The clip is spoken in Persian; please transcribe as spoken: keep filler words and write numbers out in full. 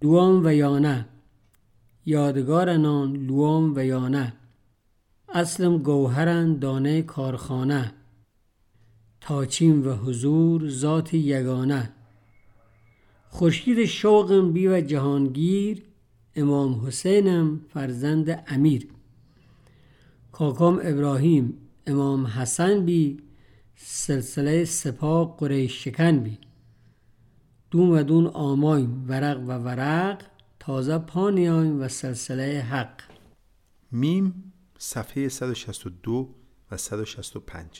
لوام و یانه، یادگارنان لوام و یانه. اصلم گوهرن دانه کارخانه، تاچین و حضور ذات یگانه. خورشید شوقم بی و جهانگیر، امام حسینم فرزند امیر. کاکام ابراهیم امام حسن بی، سلسله سپاه قریش شکن بی. دون و دون آمایم ورق و ورق، تازه پانیایم و سلسله حق. میم صفحه صد و شصت و دو و صد و شصت و پنج.